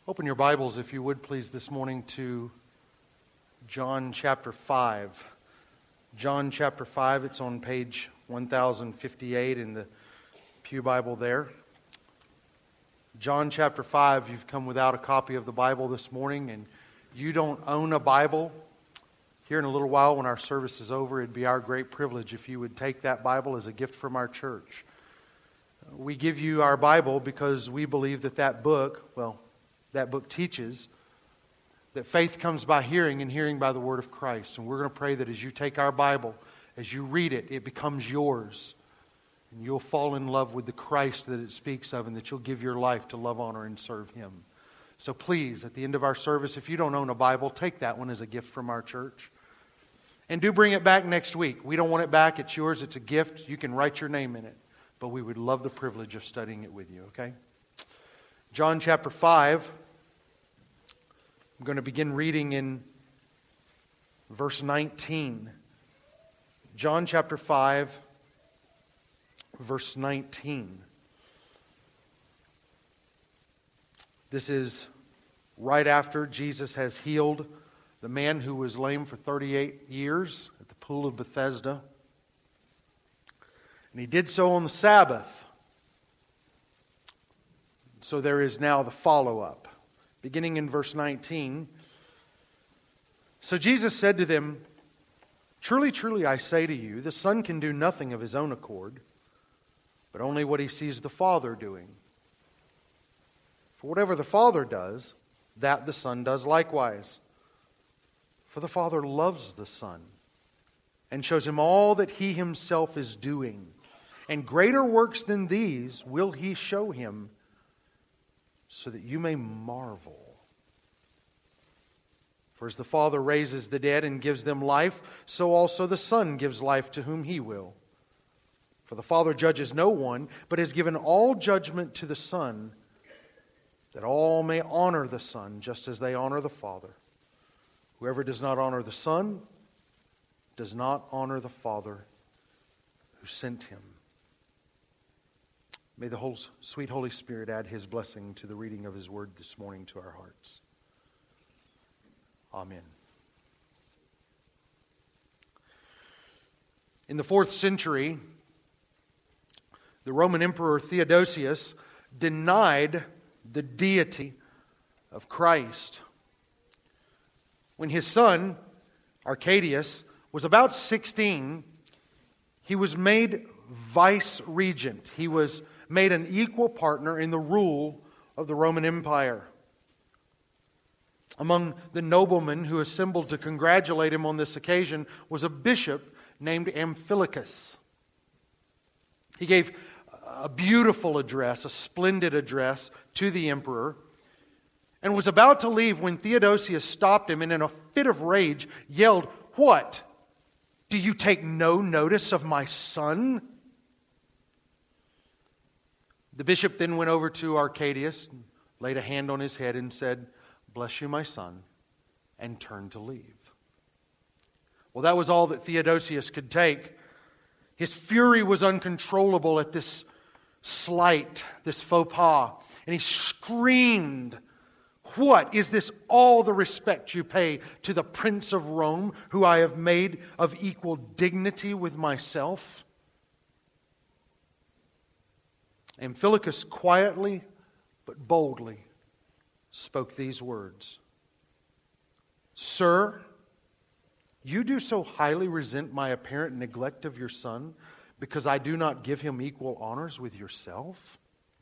Open your Bibles, if you would please, this morning to John chapter 5. John chapter 5, it's on page 1058 in the Pew Bible there. John chapter 5, you've come without a copy of the Bible this morning and you don't own a Bible. Here in a little while when our service is over, it'd be our great privilege if you would take that Bible as a gift from our church. We give you our Bible because we believe that book teaches that faith comes by hearing and hearing by the Word of Christ. And we're going to pray that as you take our Bible, as you read it, it becomes yours. And you'll fall in love with the Christ that it speaks of, and that you'll give your life to love, honor, and serve Him. So please, at the end of our service, if you don't own a Bible, take that one as a gift from our church. And do bring it back next week. We don't want it back. It's yours. It's a gift. You can write your name in it. But we would love the privilege of studying it with you, okay? John chapter 5. I'm going to begin reading in verse 19. John chapter 5, verse 19. This is right after Jesus has healed the man who was lame for 38 years at the pool of Bethesda. And He did so on the Sabbath. So there is now the follow-up. Beginning in verse 19. So Jesus said to them, "Truly, truly, I say to you, the Son can do nothing of His own accord, but only what He sees the Father doing. For whatever the Father does, that the Son does likewise. For the Father loves the Son, and shows Him all that He Himself is doing. And greater works than these will He show Him, so that you may marvel. For as the Father raises the dead and gives them life, so also the Son gives life to whom He will. For the Father judges no one, but has given all judgment to the Son, that all may honor the Son, just as they honor the Father. Whoever does not honor the Son does not honor the Father who sent Him." May the whole sweet Holy Spirit add His blessing to the reading of His Word this morning to our hearts. Amen. In the 4th century, the Roman Emperor Theodosius denied the deity of Christ. When his son, Arcadius, was about 16, he was made vice-regent. He was made an equal partner in the rule of the Roman Empire. Among the noblemen who assembled to congratulate him on this occasion was a bishop named Amphilochus. He gave a beautiful address, a splendid address to the emperor, and was about to leave when Theodosius stopped him and in a fit of rage yelled, "What? Do you take no notice of my son?" The bishop then went over to Arcadius, laid a hand on his head and said, "Bless you, my son," and turned to leave. Well, that was all that Theodosius could take. His fury was uncontrollable at this slight, this faux pas, and he screamed, "What? Is this all the respect you pay to the Prince of Rome, who I have made of equal dignity with myself?" Amphilochus quietly but boldly spoke these words, "Sir, you do so highly resent my apparent neglect of your son because I do not give him equal honors with yourself?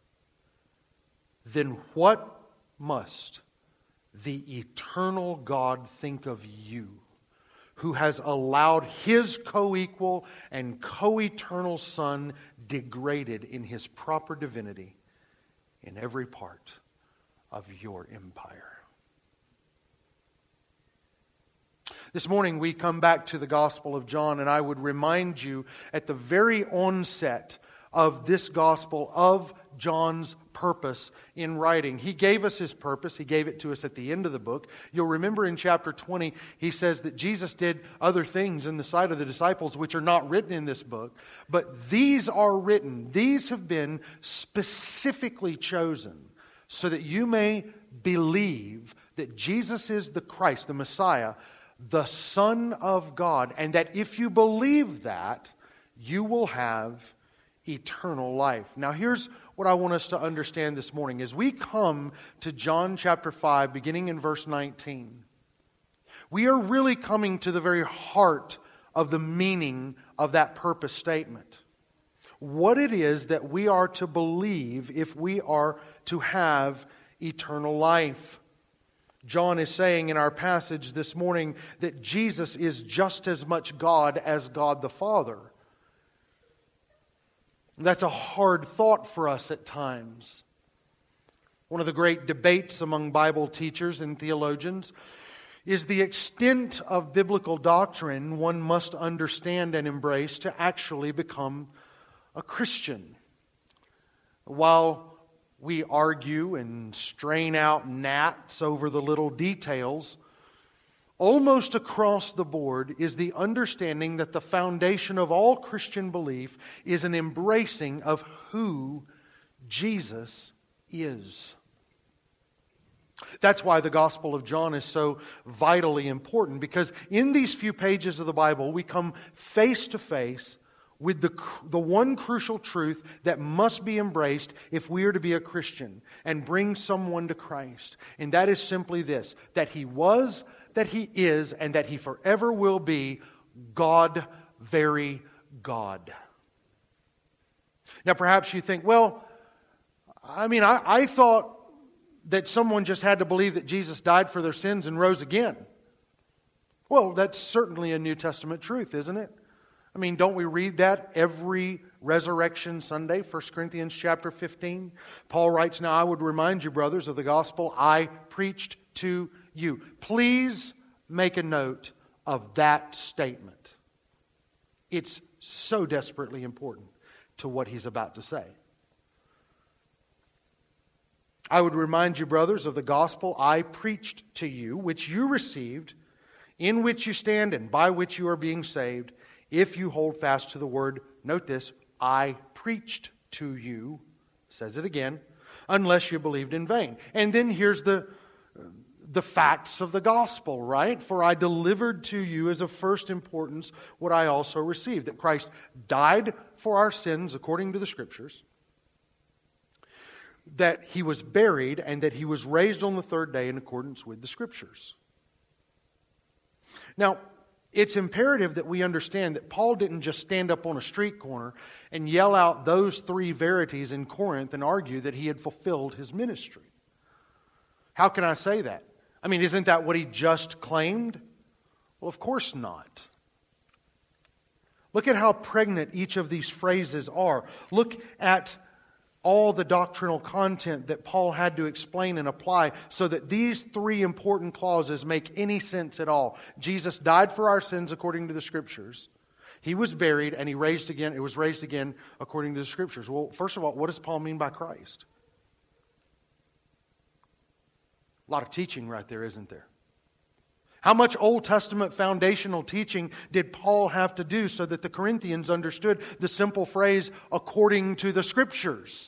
Then what must the eternal God think of you, who has allowed His co-equal and co-eternal Son degraded in His proper divinity in every part of your empire?" This morning we come back to the Gospel of John, and I would remind you at the very onset of this Gospel of John's purpose in writing. He gave us his purpose. He gave it to us at the end of the book. You'll remember in chapter 20, he says that Jesus did other things in the sight of the disciples which are not written in this book, but these are written. These have been specifically chosen so that you may believe that Jesus is the Christ, the Messiah, the Son of God, and that if you believe that, you will have eternal life. Now here's what I want us to understand this morning. As we come to John chapter 5, beginning in verse 19, we are really coming to the very heart of the meaning of that purpose statement. What it is that we are to believe if we are to have eternal life. John is saying in our passage this morning that Jesus is just as much God as God the Father. That's a hard thought for us at times. One of the great debates among Bible teachers and theologians is the extent of biblical doctrine one must understand and embrace to actually become a Christian. While we argue and strain out gnats over the little details, almost across the board is the understanding that the foundation of all Christian belief is an embracing of who Jesus is. That's why the Gospel of John is so vitally important, because in these few pages of the Bible we come face to face with the one crucial truth that must be embraced if we are to be a Christian and bring someone to Christ. And that is simply this: that He was, that He is, and that He forever will be God, very God. Now perhaps you think, well, I thought that someone just had to believe that Jesus died for their sins and rose again. Well, that's certainly a New Testament truth, isn't it? Don't we read that every Resurrection Sunday, 1 Corinthians chapter 15? Paul writes, "Now I would remind you, brothers, of the gospel I preached to you." Please make a note of that statement. It's so desperately important to what he's about to say. "I would remind you, brothers, of the gospel I preached to you, which you received, in which you stand and by which you are being saved, if you hold fast to the word," note this, "I preached to you," says it again, "unless you believed in vain." And then here's the facts of the gospel, right? "For I delivered to you as of first importance what I also received, that Christ died for our sins according to the Scriptures, that He was buried, and that He was raised on the third day in accordance with the Scriptures." Now, it's imperative that we understand that Paul didn't just stand up on a street corner and yell out those three verities in Corinth and argue that he had fulfilled his ministry. How can I say that? Isn't that what he just claimed? Well, of course not. Look at how pregnant each of these phrases are. Look at all the doctrinal content that Paul had to explain and apply so that these three important clauses make any sense at all. Jesus died for our sins according to the Scriptures. He was buried and He raised again. It was raised again according to the Scriptures. Well, first of all, what does Paul mean by Christ? A lot of teaching right there, isn't there? How much Old Testament foundational teaching did Paul have to do so that the Corinthians understood the simple phrase, according to the Scriptures?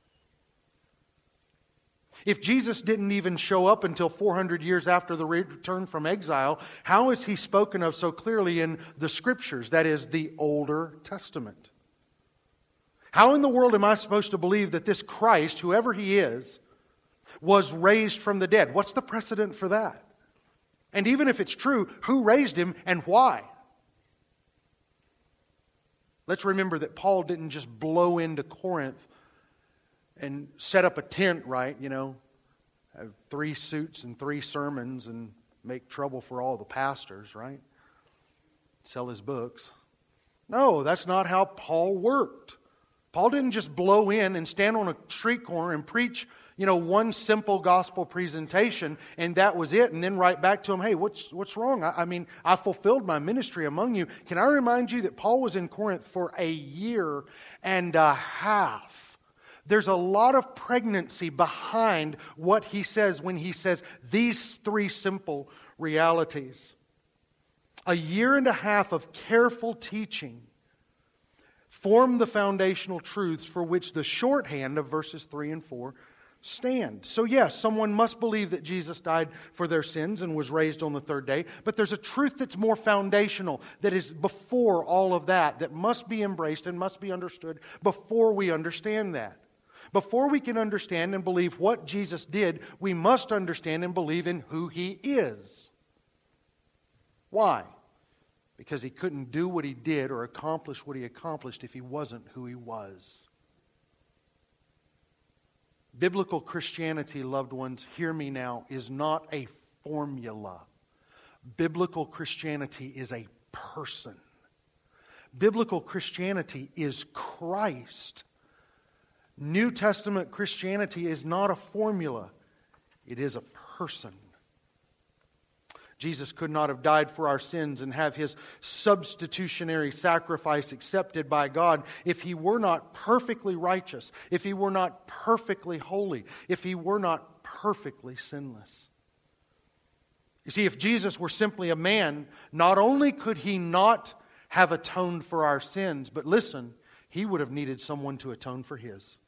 If Jesus didn't even show up until 400 years after the return from exile, how is He spoken of so clearly in the Scriptures, that is, the Older Testament? How in the world am I supposed to believe that this Christ, whoever He is, was raised from the dead? What's the precedent for that? And even if it's true, who raised Him and why? Let's remember that Paul didn't just blow into Corinth and set up a tent, right? Have 3 suits and 3 sermons and make trouble for all the pastors, right? Sell his books. No, that's not how Paul worked. Paul didn't just blow in and stand on a street corner and preach, one simple gospel presentation, and that was it, and then write back to him, "Hey, what's wrong? I fulfilled my ministry among you." Can I remind you that Paul was in Corinth for a year and a half? There's a lot of pregnancy behind what he says when he says these 3 simple realities. A year and a half of careful teaching form the foundational truths for which the shorthand of verses 3 and 4 stand. So yes, someone must believe that Jesus died for their sins and was raised on the third day, but there's a truth that's more foundational, that is before all of that, that must be embraced and must be understood before we understand that. Before we can understand and believe what Jesus did, we must understand and believe in who He is. Why? Because He couldn't do what He did or accomplish what He accomplished if He wasn't who He was. Biblical Christianity, loved ones, hear me now, is not a formula. Biblical Christianity is a person. Biblical Christianity is Christ. New Testament Christianity is not a formula. It is a person. Jesus could not have died for our sins and have His substitutionary sacrifice accepted by God if He were not perfectly righteous, if He were not perfectly holy, if He were not perfectly sinless. You see, if Jesus were simply a man, not only could He not have atoned for our sins, but listen, He would have needed someone to atone for His.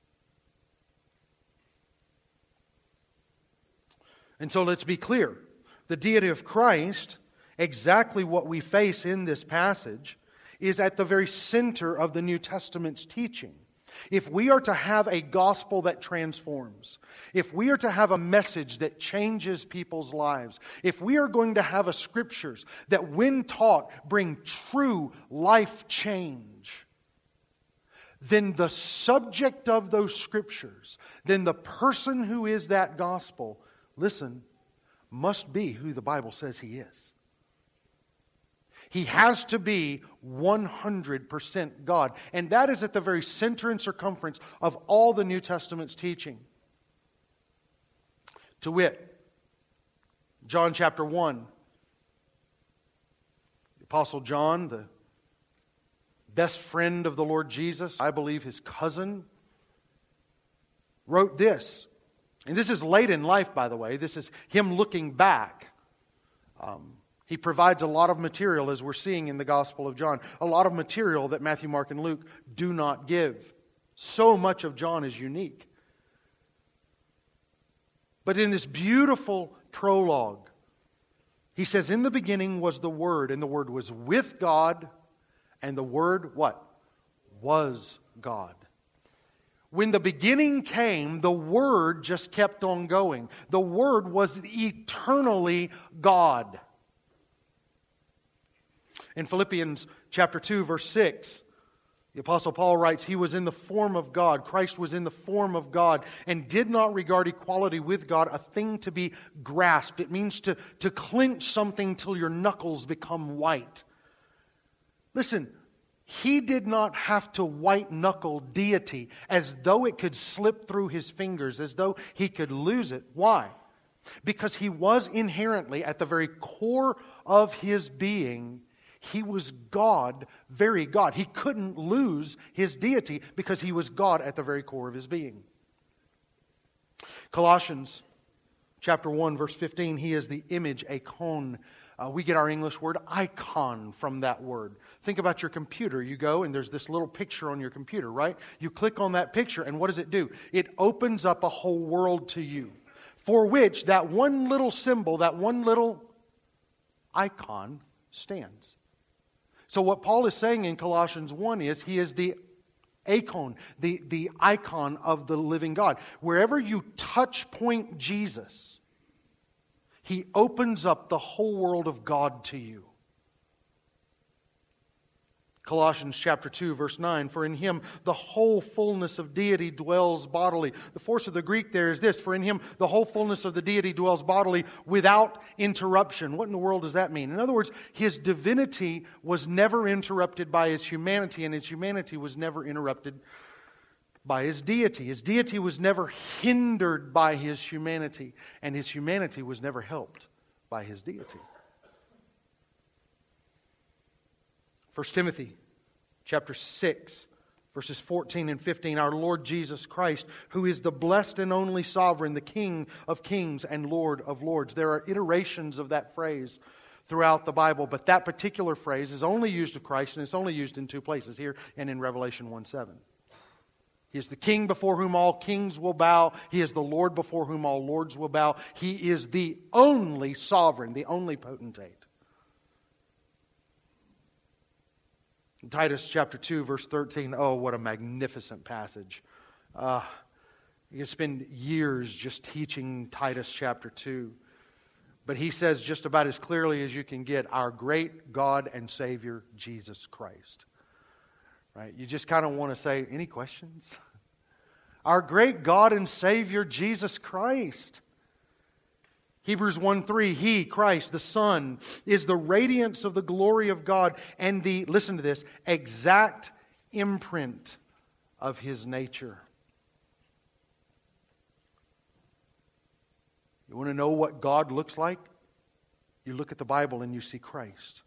And so let's be clear. The deity of Christ, exactly what we face in this passage, is at the very center of the New Testament's teaching. If we are to have a gospel that transforms, if we are to have a message that changes people's lives, if we are going to have a scriptures that when taught bring true life change, then the subject of those scriptures, then the person who is that gospel, listen, must be who the Bible says He is. He has to be 100% God. And that is at the very center and circumference of all the New Testament's teaching. To wit, John chapter 1. The Apostle John, the best friend of the Lord Jesus, I believe his cousin, wrote this. And this is late in life, by the way. This is him looking back. He provides a lot of material, as we're seeing in the Gospel of John. A lot of material that Matthew, Mark, and Luke do not give. So much of John is unique. But in this beautiful prologue, he says, in the beginning was the Word, and the Word was with God, and the Word, what? Was God. When the beginning came, the Word just kept on going. The Word was eternally God. In Philippians chapter 2, verse 6, the Apostle Paul writes, He was in the form of God. Christ was in the form of God and did not regard equality with God a thing to be grasped. It means to clench something till your knuckles become white. Listen, He did not have to white-knuckle deity as though it could slip through His fingers, as though He could lose it. Why? Because He was inherently, at the very core of His being, He was God, very God. He couldn't lose His deity because He was God at the very core of His being. Colossians chapter 1, verse 15, He is the image, eikon. We get our English word icon from that word. Think about your computer. You go and there's this little picture on your computer, right? You click on that picture and what does it do? It opens up a whole world to you, for which that one little symbol, that one little icon stands. So what Paul is saying in Colossians 1 is He is the eikon, the icon of the living God. Wherever you touch point Jesus, He opens up the whole world of God to you. Colossians chapter 2, verse 9, for in Him the whole fullness of deity dwells bodily. The force of the Greek there is this, for in Him the whole fullness of the deity dwells bodily without interruption. What in the world does that mean? In other words, His divinity was never interrupted by His humanity, and His humanity was never interrupted by His deity. His deity was never hindered by His humanity, and His humanity was never helped by His deity. 1 Timothy chapter 6, verses 14 and 15, our Lord Jesus Christ, who is the blessed and only sovereign, the King of kings and Lord of lords. There are iterations of that phrase throughout the Bible, but that particular phrase is only used of Christ, and it's only used in two places, here and in Revelation 1:7. He is the King before whom all kings will bow. He is the Lord before whom all lords will bow. He is the only sovereign, the only potentate. In Titus chapter 2, verse 13, oh, what a magnificent passage. You can spend years just teaching Titus chapter 2. But he says just about as clearly as you can get, our great God and Savior, Jesus Christ. Right? You just kind of want to say, any questions? Our great God and Savior, Jesus Christ. Hebrews 1:3, He, Christ, the Son, is the radiance of the glory of God and the, listen to this, exact imprint of His nature. You want to know what God looks like? You look at the Bible and you see Christ.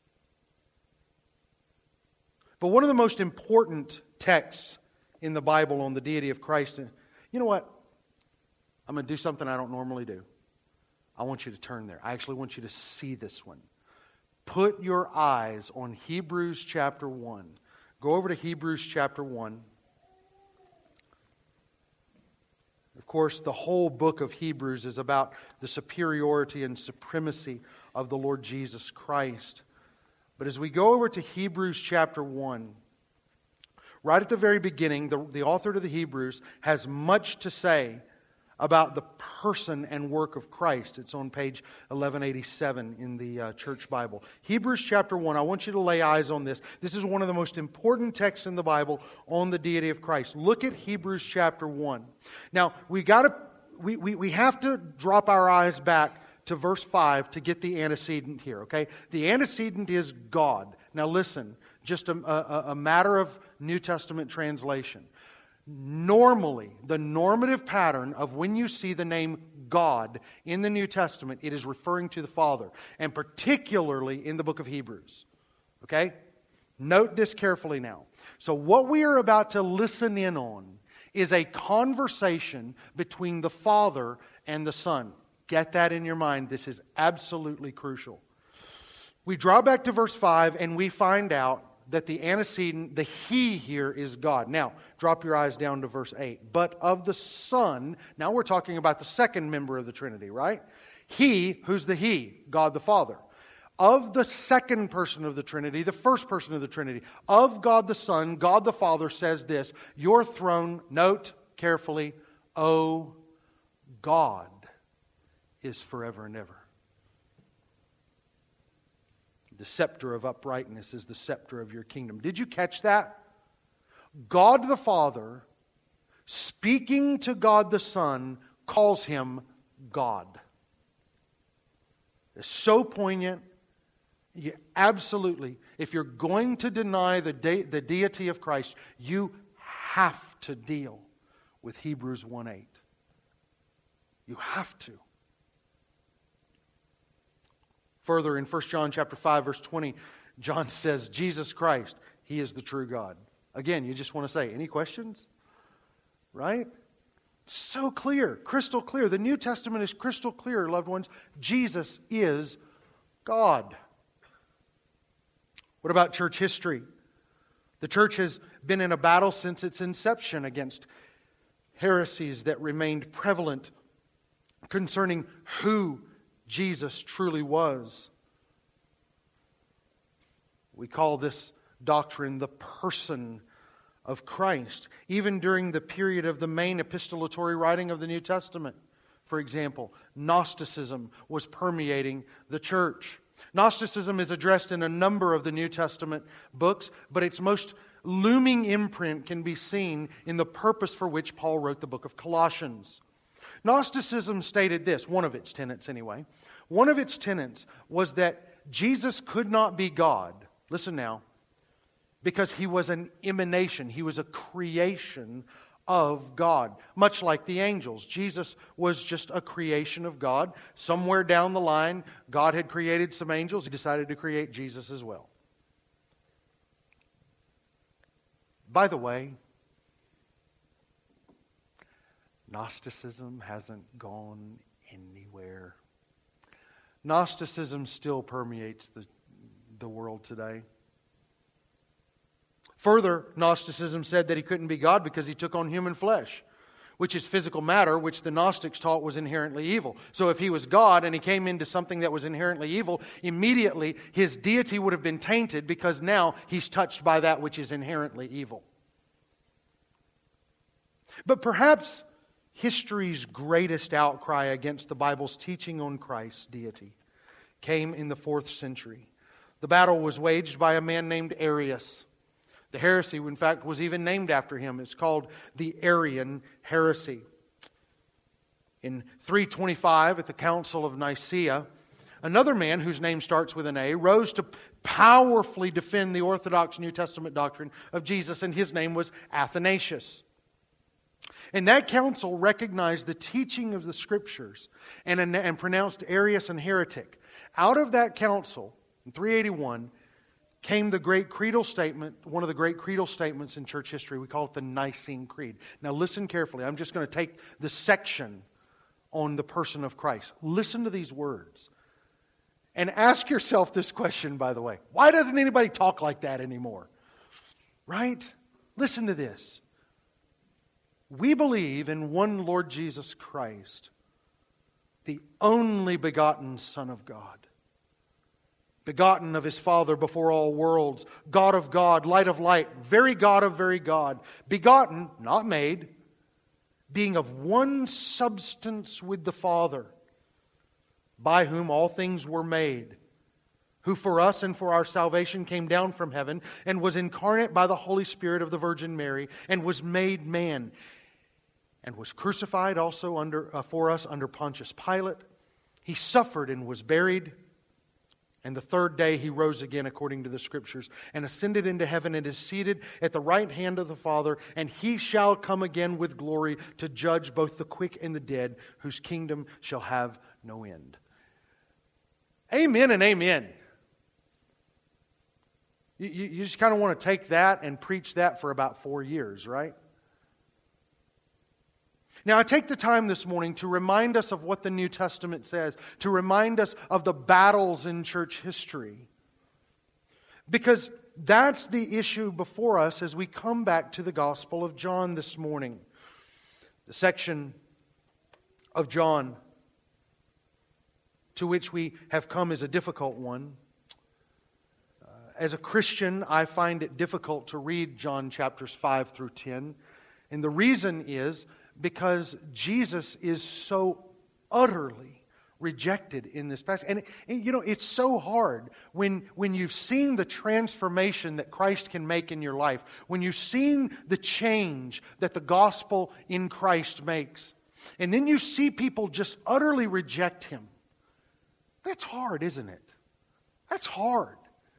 But one of the most important texts in the Bible on the deity of Christ, you know what? I'm going to do something I don't normally do. I want you to turn there. I actually want you to see this one. Put your eyes on Hebrews chapter 1. Go over to Hebrews chapter 1. Of course, the whole book of Hebrews is about the superiority and supremacy of the Lord Jesus Christ. But as we go over to Hebrews chapter 1, right at the very beginning, the author to the Hebrews has much to say about the person and work of Christ. It's on page 1187 in the Church Bible. Hebrews chapter 1, I want you to lay eyes on this. This is one of the most important texts in the Bible on the deity of Christ. Look at Hebrews chapter 1. Now, we have to drop our eyes back to verse 5 to get the antecedent here, okay? The antecedent is God. Now listen, just a matter of New Testament translation. Normally, the normative pattern of when you see the name God in the New Testament, it is referring to the Father, and particularly in the book of Hebrews. Okay? Note this carefully now. So what we are about to listen in on is a conversation between the Father and the Son. Get that in your mind. This is absolutely crucial. We draw back to verse 5 and we find out that the antecedent, the He here is God. Now, drop your eyes down to verse 8. But of the Son, now we're talking about the second member of the Trinity, right? He, who's the He? God the Father. Of the second person of the Trinity, the first person of the Trinity, of God the Son, God the Father says this, your throne, note carefully, O God, is forever and ever. The scepter of uprightness is the scepter of your kingdom. Did you catch that? God the Father, speaking to God the Son, calls Him God. It's so poignant. You absolutely, if you're going to deny the deity of Christ, you have to deal with Hebrews 1:8. You have to. Further, in 1 John chapter 5, verse 20, John says, Jesus Christ, He is the true God. Again, you just want to say, any questions? Right? So clear, crystal clear. The New Testament is crystal clear, loved ones. Jesus is God. What about church history? The church has been in a battle since its inception against heresies that remained prevalent concerning who Jesus truly was. We call this doctrine the person of Christ. Even during the period of the main epistolatory writing of the New Testament, for example, Gnosticism was permeating the church. Gnosticism is addressed in a number of the New Testament books, but its most looming imprint can be seen in the purpose for which Paul wrote the book of Colossians. Gnosticism stated this, one of its tenets anyway. One of its tenets was that Jesus could not be God, listen now, because He was an emanation, He was a creation of God. Much like the angels, Jesus was just a creation of God. Somewhere down the line, God had created some angels, He decided to create Jesus as well. By the way, Gnosticism hasn't gone anywhere. Gnosticism still permeates the world today. Further, Gnosticism said that He couldn't be God because He took on human flesh, which is physical matter, which the Gnostics taught was inherently evil. So if He was God and He came into something that was inherently evil, immediately His deity would have been tainted because now He's touched by that which is inherently evil. But perhaps history's greatest outcry against the Bible's teaching on Christ's deity came in the 4th century. The battle was waged by a man named Arius. The heresy, in fact, was even named after him. It's called the Arian heresy. In 325, at the Council of Nicaea, another man whose name starts with an A rose to powerfully defend the Orthodox New Testament doctrine of Jesus, and his name was Athanasius. And that council recognized the teaching of the Scriptures and pronounced Arius an heretic. Out of that council, in 381, came the great creedal statement, one of the great creedal statements in church history. We call it the Nicene Creed. Now listen carefully. I'm just going to take the section on the person of Christ. Listen to these words. And ask yourself this question, by the way. Why doesn't anybody talk like that anymore? Right? Listen to this. We believe in one Lord Jesus Christ, the only begotten Son of God, begotten of His Father before all worlds, God of God, light of light, very God of very God, begotten, not made, being of one substance with the Father, by whom all things were made, who for us and for our salvation came down from heaven and was incarnate by the Holy Spirit of the Virgin Mary and was made man, and was crucified also for us under Pontius Pilate. He suffered and was buried. And the third day He rose again according to the Scriptures and ascended into heaven and is seated at the right hand of the Father. And He shall come again with glory to judge both the quick and the dead, whose kingdom shall have no end. Amen and amen. You just kind of want to take that and preach that for about 4 years, right? Now, I take the time this morning to remind us of what the New Testament says, to remind us of the battles in church history. Because that's the issue before us as we come back to the Gospel of John this morning. The section of John to which we have come is a difficult one. As a Christian, I find it difficult to read John chapters 5 through 10. And the reason is because Jesus is so utterly rejected in this passage. And you know, it's so hard when you've seen the transformation that Christ can make in your life, when you've seen the change that the gospel in Christ makes, and then you see people just utterly reject Him. That's hard, isn't it? That's hard.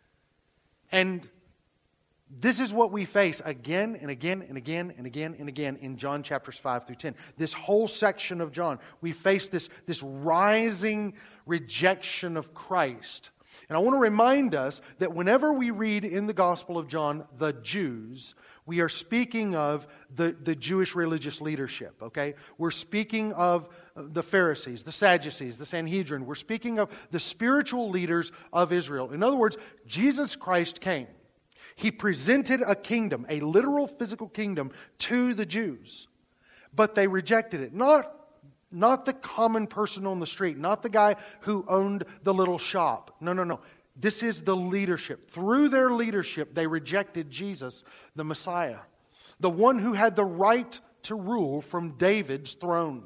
And this is what we face again and again and again and again and again in John chapters 5 through 10. This whole section of John, we face this rising rejection of Christ. And I want to remind us that whenever we read in the Gospel of John, the Jews, we are speaking of the Jewish religious leadership, okay? We're speaking of the Pharisees, the Sadducees, the Sanhedrin. We're speaking of the spiritual leaders of Israel. In other words, Jesus Christ came. He presented a kingdom, a literal physical kingdom, to the Jews. But they rejected it. Not the common person on the street, not the guy who owned the little shop. No. This is the leadership. Through their leadership, they rejected Jesus, the Messiah, the one who had the right to rule from David's throne.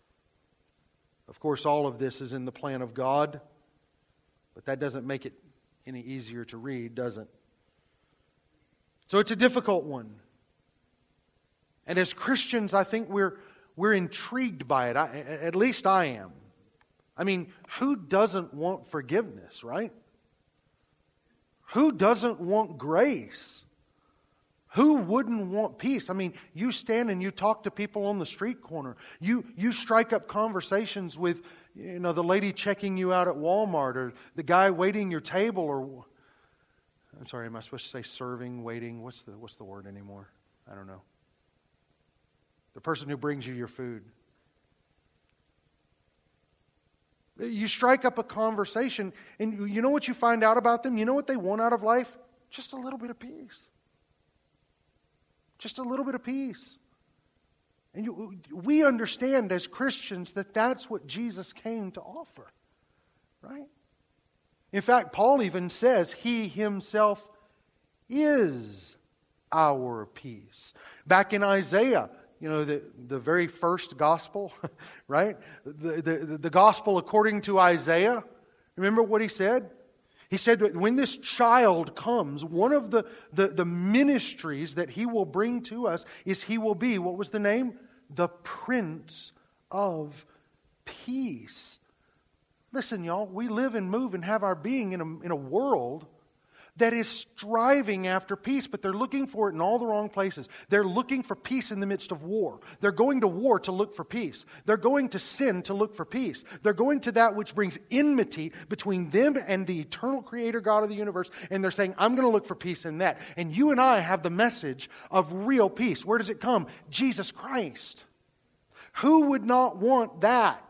Of course, all of this is in the plan of God, but that doesn't make it any easier to read, does it? So it's a difficult one. And as Christians, I think we're intrigued by it. At least I am. I mean, who doesn't want forgiveness, right? Who doesn't want grace? Who wouldn't want peace? I mean, you stand and you talk to people on the street corner. You strike up conversations with, the lady checking you out at Walmart, or the guy waiting your table, or I'm sorry, am I supposed to say serving, waiting? What's the word anymore? I don't know. The person who brings you your food. You strike up a conversation, and you know what you find out about them? You know what they want out of life? Just a little bit of peace. Just a little bit of peace. And we understand as Christians that that's what Jesus came to offer. Right? In fact, Paul even says He Himself is our peace. Back in Isaiah, the very first gospel, right? The gospel according to Isaiah. Remember what he said? He said that when this child comes, one of the ministries that He will bring to us is He will be, what was the name? The Prince of Peace. Listen, y'all, we live and move and have our being in a world that is striving after peace, but they're looking for it in all the wrong places. They're looking for peace in the midst of war. They're going to war to look for peace. They're going to sin to look for peace. They're going to that which brings enmity between them and the eternal Creator God of the universe, and they're saying, I'm going to look for peace in that. And you and I have the message of real peace. Where does it come? Jesus Christ. Who would not want that?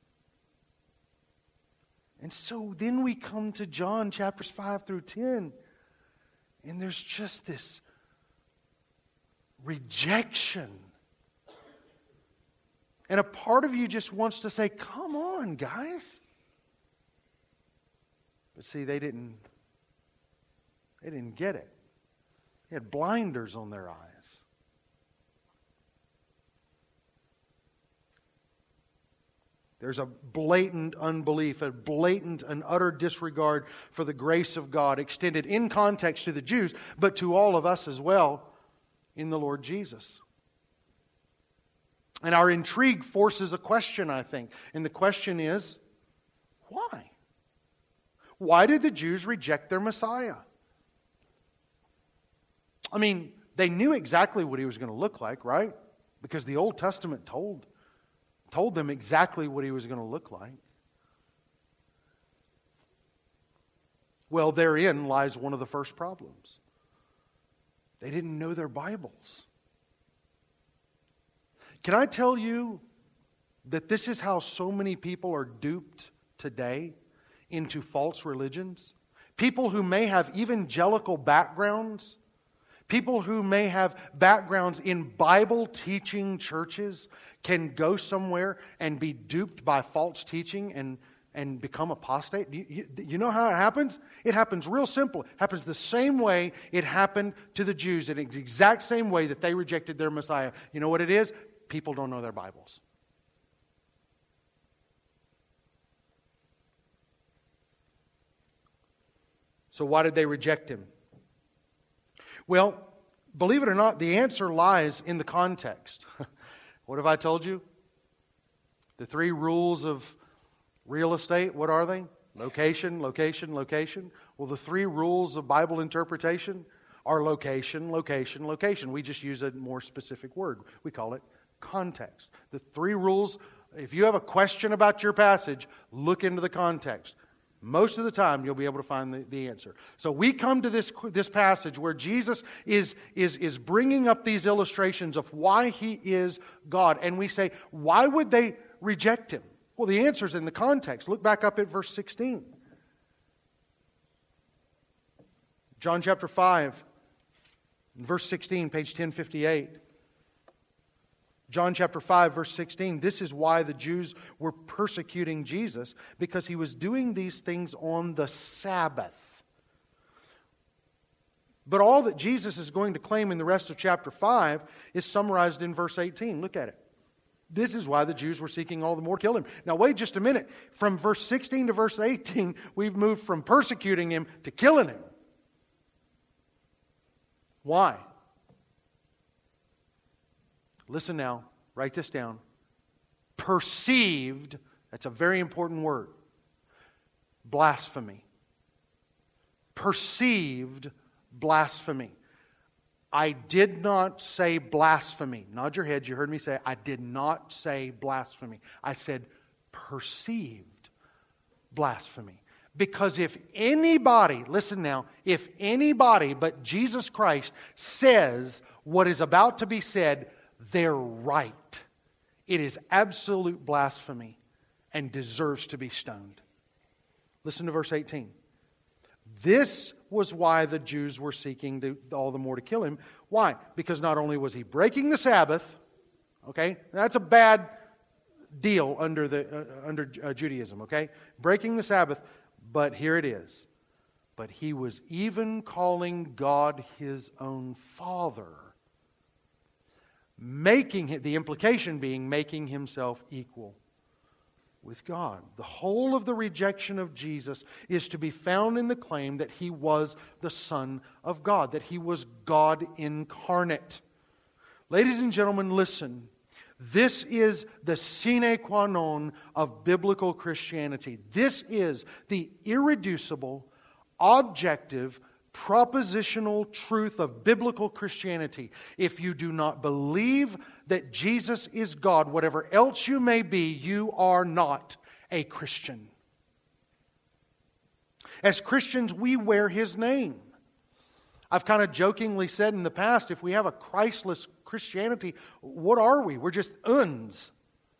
And so then we come to John chapters 5 through 10. And there's just this rejection. And a part of you just wants to say, come on, guys. But see, they didn't get it. They had blinders on their eyes. There's a blatant unbelief, a blatant and utter disregard for the grace of God extended in context to the Jews, but to all of us as well in the Lord Jesus. And our intrigue forces a question, I think. And the question is, why? Why did the Jews reject their Messiah? I mean, they knew exactly what He was going to look like, right? Because the Old Testament told them exactly what He was going to look like. Well, therein lies one of the first problems. They didn't know their Bibles. Can I tell you that this is how so many people are duped today into false religions? People who may have evangelical backgrounds, people who may have backgrounds in Bible teaching churches can go somewhere and be duped by false teaching and become apostate. You know how it happens? It happens real simple. It happens the same way it happened to the Jews, in the exact same way that they rejected their Messiah. You know what it is? People don't know their Bibles. So why did they reject Him? Well, believe it or not, the answer lies in the context. What have I told you? The 3 rules of real estate, what are they? Location, location, location. Well, the 3 rules of Bible interpretation are location, location, location. We just use a more specific word. We call it context. The 3 rules, if you have a question about your passage, look into the context. Most of the time, you'll be able to find the answer. So we come to this passage where Jesus is bringing up these illustrations of why He is God. And we say, why would they reject Him? Well, the answer is in the context. Look back up at verse 16. John chapter 5, verse 16, page 1058. John chapter 5, verse 16, this is why the Jews were persecuting Jesus, because He was doing these things on the Sabbath. But all that Jesus is going to claim in the rest of chapter 5 is summarized in verse 18. Look at it. This is why the Jews were seeking all the more to kill Him. Now wait just a minute. From verse 16 to verse 18, we've moved from persecuting Him to killing Him. Why? Listen now, write this down. Perceived, that's a very important word. Blasphemy. Perceived blasphemy. I did not say blasphemy. Nod your head, you heard me say, I did not say blasphemy. I said perceived blasphemy. Because if anybody, listen now, if anybody but Jesus Christ says what is about to be said, they're right. It is absolute blasphemy and deserves to be stoned. Listen to verse 18. This was why the Jews were seeking all the more to kill him. Why? Because not only was he breaking the Sabbath, okay, that's a bad deal under Judaism, okay, breaking the Sabbath, but here it is. But he was even calling God his own Father, the implication being making himself equal with God. The whole of the rejection of Jesus is to be found in the claim that he was the Son of God, that he was God incarnate. Ladies and gentlemen, listen. This is the sine qua non of biblical Christianity. This is the irreducible, objective, propositional truth of biblical Christianity. If you do not believe that Jesus is God, whatever else you may be, you are not a Christian. As Christians, we wear His name. I've kind of jokingly said in the past, if we have a Christless Christianity, what are we? We're just uns.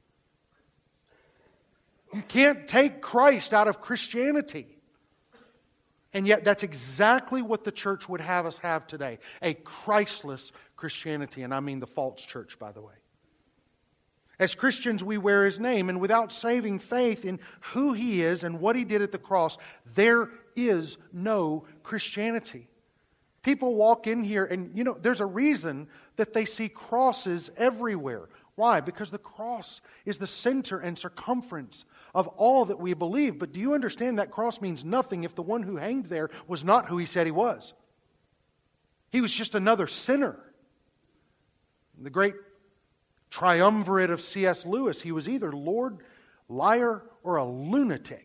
You can't take Christ out of Christianity. And yet that's exactly what the church would have us have today. A Christless Christianity. And I mean the false church, by the way. As Christians, we wear His name. And without saving faith in who He is and what He did at the cross, there is no Christianity. People walk in here and, there's a reason that they see crosses everywhere. Why? Because the cross is the center and circumference of all that we believe. But do you understand that cross means nothing if the one who hanged there was not who he said he was? He was just another sinner. The great triumvirate of C.S. Lewis, he was either Lord, liar, or a lunatic.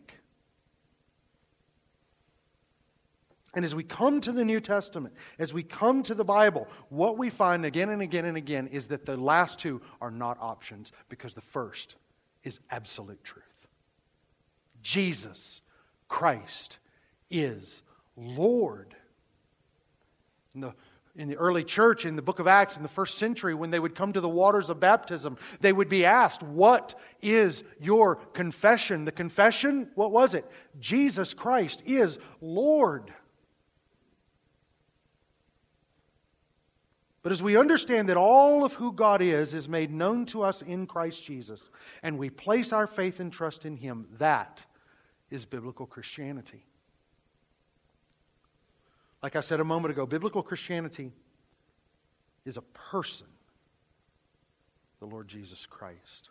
And as we come to the New Testament, as we come to the Bible, what we find again and again and again is that the last two are not options, because the first is absolute truth. Jesus Christ is Lord. In the early church, in the book of Acts, in the first century, when they would come to the waters of baptism, they would be asked, "What is your confession?" The confession, what was it? Jesus Christ is Lord. But as we understand that all of who God is made known to us in Christ Jesus, and we place our faith and trust in Him, that is biblical Christianity. Like I said a moment ago, biblical Christianity is a person, the Lord Jesus Christ.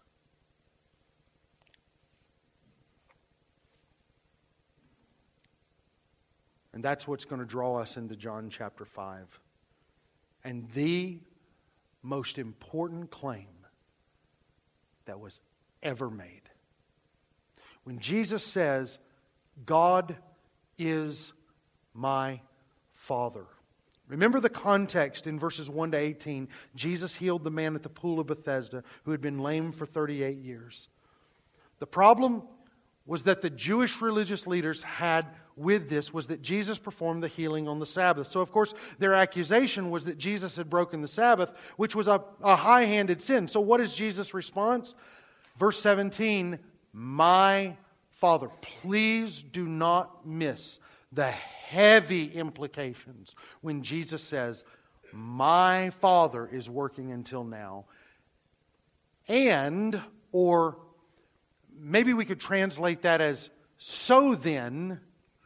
And that's what's going to draw us into John chapter 5. And the most important claim that was ever made. When Jesus says, "God is my Father." Remember the context in verses 1 to 18. Jesus healed the man at the pool of Bethesda who had been lame for 38 years. The problem was that the Jewish religious leaders had with this was that Jesus performed the healing on the Sabbath. So, of course, their accusation was that Jesus had broken the Sabbath, which was a high-handed sin. So what is Jesus' response? Verse 17, "My Father." Please do not miss the heavy implications when Jesus says, "My Father is working until now." And, or maybe we could translate that as, "So then,"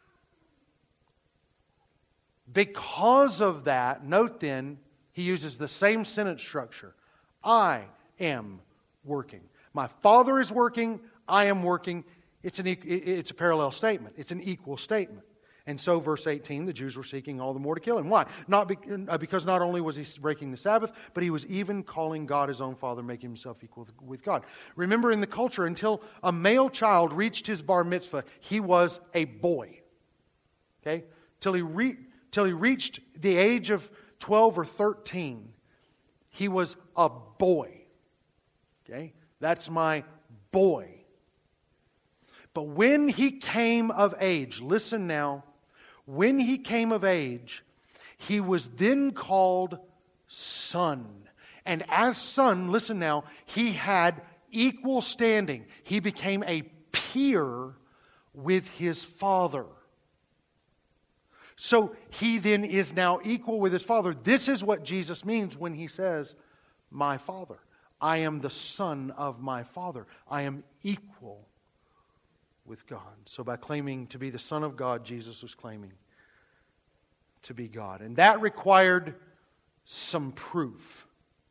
because of that, note then, he uses the same sentence structure. I am working. My Father is working. I am working. It's a parallel statement. It's an equal statement. And so, verse 18, the Jews were seeking all the more to kill him. Why? Because not only was he breaking the Sabbath, but he was even calling God his own Father, making himself equal with God. Remember, in the culture, until a male child reached his bar mitzvah, he was a boy. Okay? Till he reached the age of 12 or 13, he was a boy. Okay? That's my boy. But when he came of age, listen now, when he came of age, he was then called son. And as son, listen now, he had equal standing. He became a peer with his father. So He then is now equal with His Father. This is what Jesus means when He says, my Father. I am the Son of my Father. I am equal with God. So by claiming to be the Son of God, Jesus was claiming to be God. And that required some proof.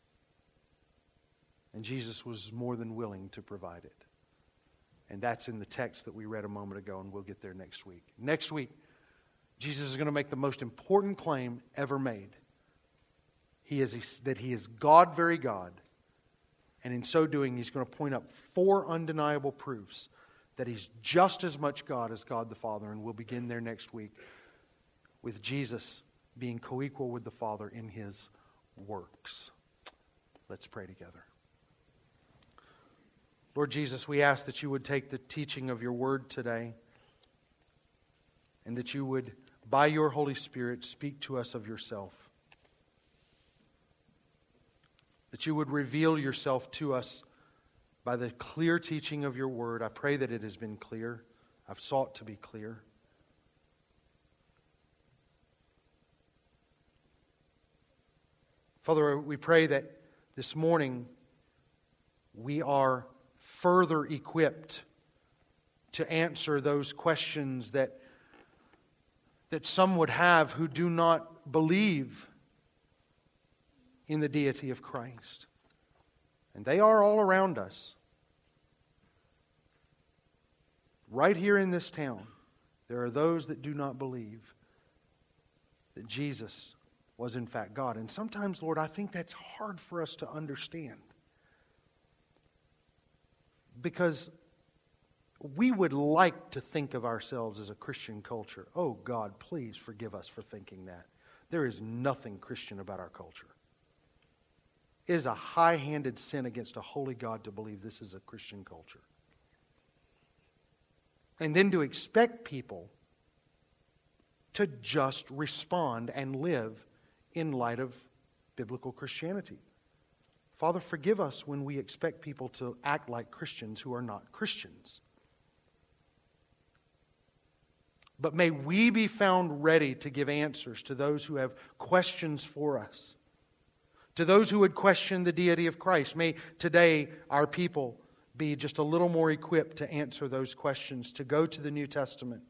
And Jesus was more than willing to provide it. And that's in the text that we read a moment ago, and we'll get there next week. Next week, Jesus is going to make the most important claim ever made. That He is God, very God. And in so doing, He's going to point up 4 undeniable proofs that He's just as much God as God the Father. And we'll begin there next week with Jesus being co-equal with the Father in His works. Let's pray together. Lord Jesus, we ask that You would take the teaching of Your Word today, and that You would, by Your Holy Spirit, speak to us of Yourself. That You would reveal Yourself to us by the clear teaching of Your Word. I pray that it has been clear. I've sought to be clear. Father, we pray that this morning we are further equipped to answer those questions that some would have who do not believe in the deity of Christ. And they are all around us. Right here in this town, there are those that do not believe that Jesus was in fact God. And sometimes, Lord, I think that's hard for us to understand. Because we would like to think of ourselves as a Christian culture. Oh God, please forgive us for thinking that. There is nothing Christian about our culture. It is a high-handed sin against a holy God to believe this is a Christian culture. And then to expect people to just respond and live in light of biblical Christianity. Father, forgive us when we expect people to act like Christians who are not Christians. But may we be found ready to give answers to those who have questions for us. To those who would question the deity of Christ, may today our people be just a little more equipped to answer those questions, to go to the New Testament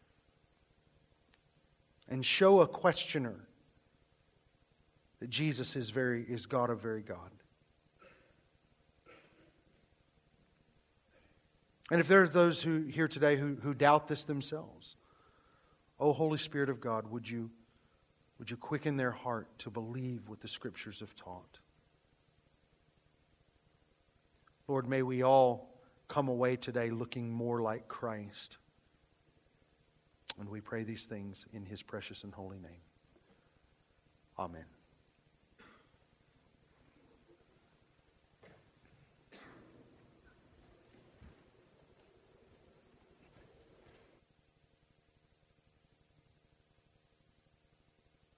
and show a questioner that Jesus is God of very God. And if there are those who here today who doubt this themselves, oh Holy Spirit of God, would you quicken their heart to believe what the Scriptures have taught? Lord, may we all come away today looking more like Christ. And we pray these things in His precious and holy name. Amen.